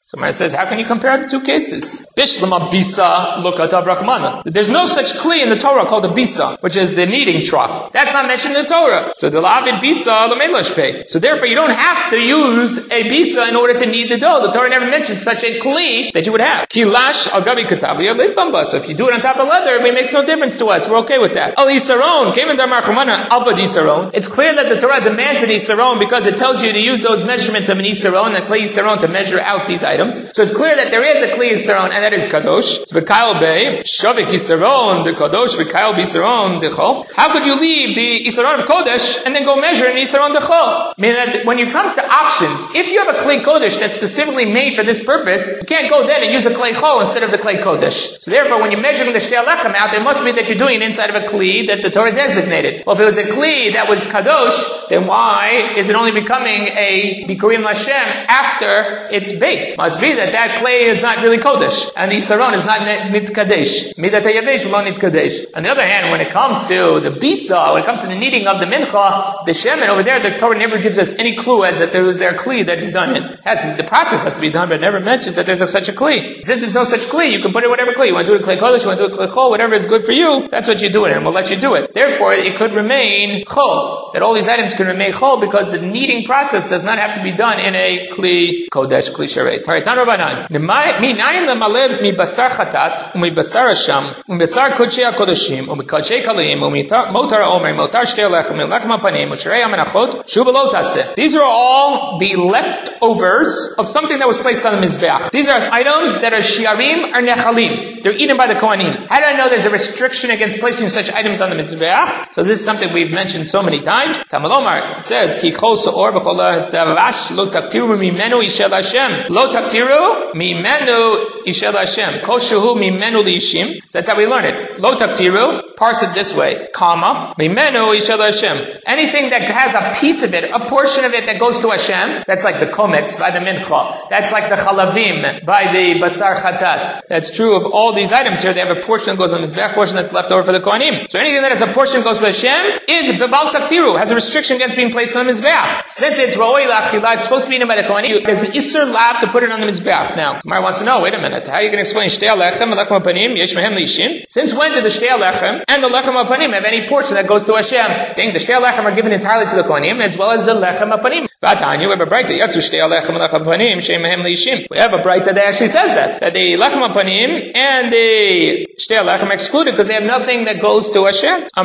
So Mara says, how can you compare the two cases? Bishlama bisa lokatav rachmana. There's no such kli in the Torah called a bisa, which is the kneading trough. That's not mentioned in the Torah. So the lavid bisa l'meloshpe. So therefore, you don't have to use a bisa in order to knead the dough. The Torah never mentions such a kli that you would have. Kilash al gabi katav yalifbamba. So if you do it on top of leather, it makes no difference to us. We're okay with that. Al isaron came in damar rachmana alvad isaron. It's clear that the Torah demands an isaron because it tells you to use those measurements of an isaron, a kli isaron, to measure out these items. So it's clear that there is a kli isaron, and that is kadosh. It's v'kail bei shavik isaron the kadosh v'kail b'isaron dechol. How could you leave the isaron of kodesh and then go measure an isaron dechol? Meaning that when it comes to options, if you have a kli kodesh that's specifically made for this purpose, you can't go then and use a kli chol instead of the kli kodesh. So therefore, when you're measuring the shtei lechem out, it must be that you're doing it inside of a kli that the Torah designated. Well, if it was a kli that was kadosh, then why is it only becoming a bikurim Lashem after it's baked? Must be that that clay is not really kodesh, and the isaron is not nitkadesh. Midat hayavesh lo nitkadesh. On the other hand, when it comes to the bisa, when it comes to the kneading of the mincha, the shemen over there, the Torah never gives us any clue as that there was their kli that is done in. Has the process has to be done, but it never mentions that there's a, such a kli. Since there's no such kli, you can put it whatever kli. You want to do it clay kodesh, you want to do it clay chol, whatever is good for you, that's what you do it, and we'll let you do it. Therefore, it could remain chol. That all these items can remain chol because the kneading process does not have to be done in a kli kodesh, kli sharet. Alright, Tan Rabbanan. Minayin lemalev mi basar chatat, umi basar hasham, umi basar kodshei hakodeshim, umi kodshei kalim, umi motar omer, motar shtei lechem, lechem hapanim, ushrei hamenachot, shuba lo taseh. These are all the leftovers of something that was placed on the mizbeach. These are items that are shiarim or nechalim. They're eaten by the kohanim. How do I know there's a restriction against placing such items on the mizbeach? So this is something we've mentioned so many times. Tamalomar, it says, ki chol se'or b'chol davash lo taktiru mimenu ishel Hashem. Lo taktiru mimenu ishel Hashem. Kol shehu mimenu liishim. So that's how we learn it. Lo taktiru, parse it this way, comma, mimenu ishel Hashem. Anything that has a piece of it, a portion of it that goes to Hashem, that's like the kometz by the mincha. That's like the chalavim by the basar chatat. That's true of all these items here. They have a portion that goes on this back portion that's left over for the kohanim. So anything that has a portion that goes to Hashem is bebal taktiru, has a restriction against being placed on the mizbeach. Since it's roi lachila, it's supposed to be eaten by the kohanim, there's an isur lab to put it on the mizbeach. Now, Gemara wants to know, wait a minute, how are you going to explain shtei alechem, lechem hapanim, yesh mehem liishim? Since when did the shtei alechem and the lechem hapanim have any portion that goes to Hashem? Think the shtei alechem are given entirely to the kohanim as well as the lechem hapanim. V'atanya, we have a brayta, yatzu shtei alechem and lechem hapanim, shehem mehem liishim. We have a brayta that actually says that, that the lechem hapanim and the shtei alechem are excluded because they have nothing that goes to Hashem. Um,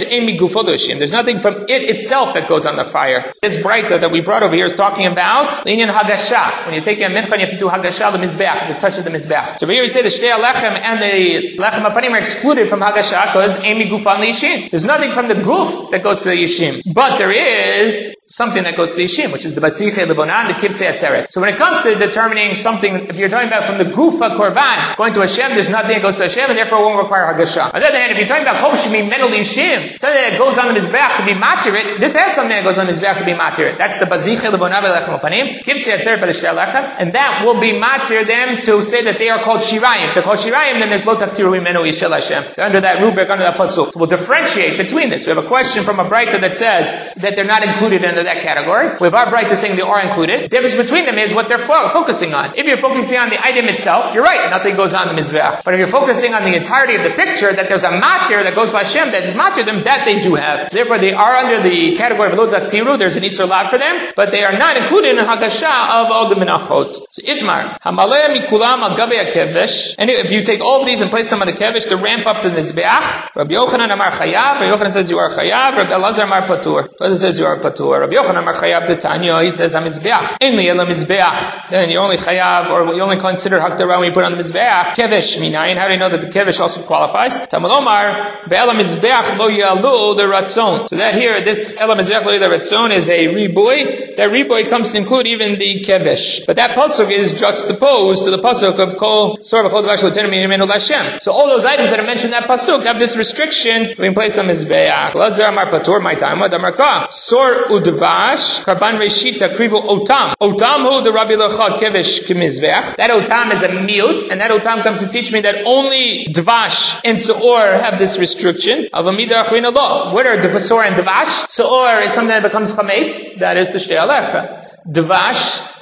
There's nothing from it itself that goes on the fire. This brayta that we brought over here is talking about linyan hagasha. When you're taking a mincha, you have to do hagasha the mizbeach, the touch of the mizbeach. So here we say the shtei alechem and the lechem hapanim are excluded from hagasha because emi gufan liyishim. There's nothing from the guf that goes to the yishim, but there is something that goes to the yishim, which is the basiche, the bonan, the kivsei atzeret. So when it comes to determining something, if you're talking about from the gufa korban going to Hashem, there's nothing that goes to Hashem, and therefore it won't require hagasha. On the other hand, if you're talking about choshimi menel yishim, something that goes on the mizbeach to be matirit, this has something that goes on the mizbeach to be matirit. That's the basiche, the bonan, the lechem hapanim, kivsei atzeret by the shtei alechem, and that will be matir them to say that they are called shirayim. If they're called shirayim, then there's lo taktiru mimenu yishel Hashem. They're under that rubric, under that pasuk. So we'll differentiate between this. We have a question from a brayta that says that they're not included under that category. We have our brayta saying they are included. The difference between them is what they're fo- focusing on. If you're focusing on the item itself, you're right, nothing goes on the mizbeach. But if you're focusing on the entirety of the picture, that there's a matir that goes to Hashem, that is matir them, that they do have. Therefore, they are under the category of lo taktiru. There's an isur lad for them, but they are not included in hagasha of all the menachot. So itmar hamaleh mikulam al gabe kevesh. And if you take all of these and place them on the kevesh to ramp up to the mizbeach, Rabbi Yochanan amar chayav. Rabbi Yochanan says you are chayav. Rabbi Elazar amar patur. Elazar says you are patur. Rabbi Yochanan amar chayav detanya. He says hamizbeach. Only ela mizbeach. Then you only chayav, or you only consider hakdara when you put on the mizbeach. Kevesh minayin. How do you know that the kevesh also qualifies? Tamalomar ve'ela mizbeach lo yalu the ratzon. So that here, this ela mizbeach lo yalu the ratzon is a riboy. That riboy comes to include even the kevesh. But that pasuk is juxtaposed to the pasuk of kol sor v'chol dvash lo tenu mimenu l'Hashem. So all those items that are mentioned in that pasuk have this restriction being placed on mizbeach. Lazar amar patur my time. What amar ka? Sor udvash karban reshita krivu otam. Otam hu the rabbi lecha kevesh kimizbeach. That otam is a miut, and that otam comes to teach me that only dvash and seor have this restriction of a midah achrina law. What are dvasor and dvash? Seor is something that becomes chametz. That is the shtei alechem. Dvash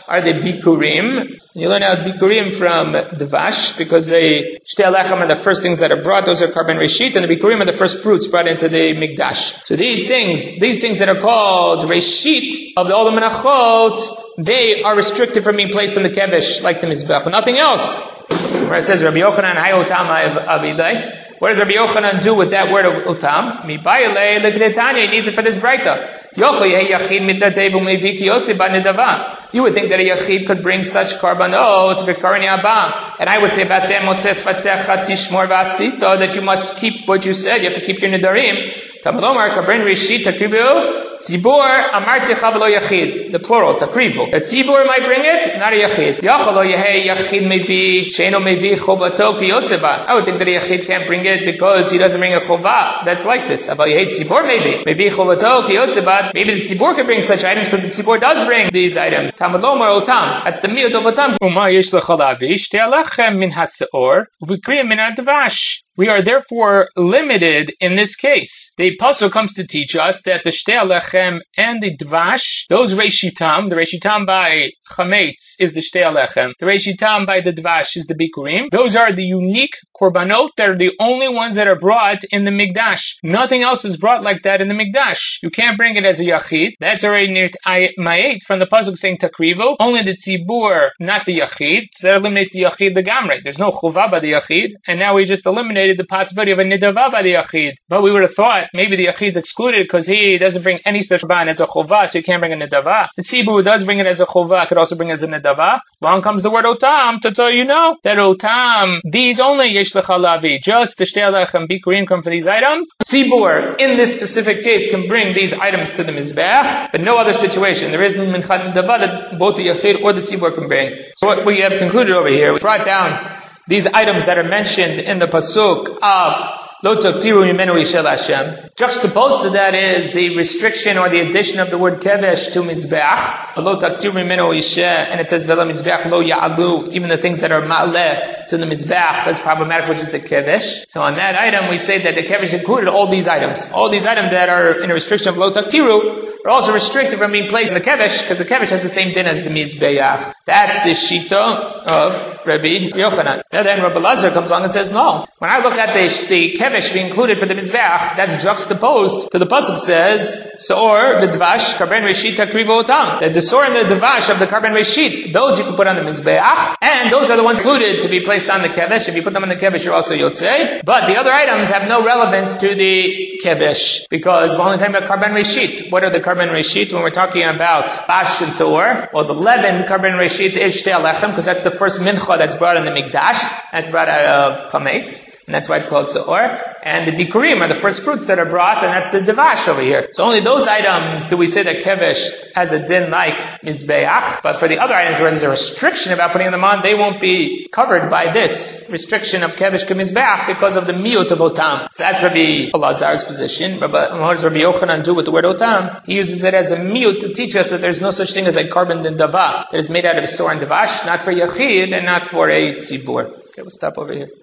are the bikurim. You learn out bikurim from dvash because the shtei alechem are the first things that are brought. Those are carbon reshit, and the bikurim are the first fruits brought into the mikdash. So these things, these things that are called reshit of the olam menachot, they are restricted from being placed on the kevesh like the mizbech, but nothing else. So where it says Rabbi Yochanan hayotama avidai. What does Rabbi Yochanan do with that word of utam? Mi bayale lekretanya. He needs it for this braita. You would think that a yachid could bring such karbanot b'karni abba, and I would say about them that you must keep what you said. You have to keep your nidarim. Tamalomar kabrin rishit takrivu tzibur amarti chavalo yachid. The plural takrivu. A tzibur might bring it, not a yachid. Yachalo yehei yachid mevi sheino mevi chovato kiyotzeba. I would think that a yachid can't bring it because he doesn't bring a chova. That's like this. About yehei tzibur mevi mevi chovato kiyotzeba. Maybe the tzibur can bring such items because the tzibur does bring these items. Tamad lomar otam. That's the miyut of otam. Umar yesh lechalavi shtei alechem min haseor uvikrim min advash. We are therefore limited in this case. The pasuk comes to teach us that the shtei alechem and the dvash, those reshitam, the reshitam by chametz is the shtei alechem, the reshitam by the dvash is the bikurim. Those are the unique korbanot that are the only ones that are brought in the mikdash. Nothing else is brought like that in the mikdash. You can't bring it as a yachid. That's already near ma'et from the pasuk saying takrivo. Only the tzibur, not the yachid. So that eliminates the yachid the gamre. There's no chuva by the yachid, and now we just eliminated the possibility of a nidava by the yachid. But we would have thought maybe the yachid is excluded because he doesn't bring any such ban as a chova, so he can't bring a nidava. The tzibur who does bring it as a chova could also bring it as a nidava. Along comes the word otam to tell you no, that otam, these only yesh lecha lavi, just the shtei alechem bikurim come for these items. Tzibur, in this specific case, can bring these items to the mizbech, but no other situation. There isn't minchat nidava that both the yachid or the tzibur can bring. So what we have concluded over here, we brought down these items that are mentioned in the pasuk of Lo taktiru mimenu ishel Hashem. Juxtaposed to that is the restriction or the addition of the word kevesh to mizbeach. Lo taktiru mimenu ishel, and it says vela mizbeach lo ya'alu. Even the things that are ma'aleh to the mizbeach, that's problematic, which is the kevesh. So on that item, we say that the kevesh included all these items. All these items that are in a restriction of lo taktiru are also restricted from being placed in the kevesh, because the kevesh has the same din as the mizbeach. That's the shita of Rabbi Yochanan. And then Rabbi Lazar comes along and says, no. When I look at the, the kevesh being included for the mizbeach, that's juxtaposed to the pasuk says, Soor, the dvash, karben reshit takrivo otam. That the soor and the dvash of the karben reshit, those you can put on the mizbeach, and those are the ones included to be placed on the kevesh. If you put them on the kevesh, you're also yotzei. But the other items have no relevance to the kevesh, because we're only talking about karben reshit. What are the karben reshit when we're talking about bash and soor? Well, the leavened karben reshit is shtei alechem, because that's the first mincha that's brought in the mikdash. That's brought out of chametz. And that's why it's called So'or. And the bikurim are the first fruits that are brought, and that's the devash over here. So only those items do we say that kevesh has a din like mizbeach, but for the other items where there's a restriction about putting them on, they won't be covered by this restriction of kevesh k'mizbeach because of the miyut of otam. So that's Rabbi Elazar's position. But what does Rabbi Yochanan do with the word otam? He uses it as a miyut to teach us that there's no such thing as a carbon din dava that is made out of so'or and devash, not for yachid and not for a tzibur. Okay, we'll stop over here.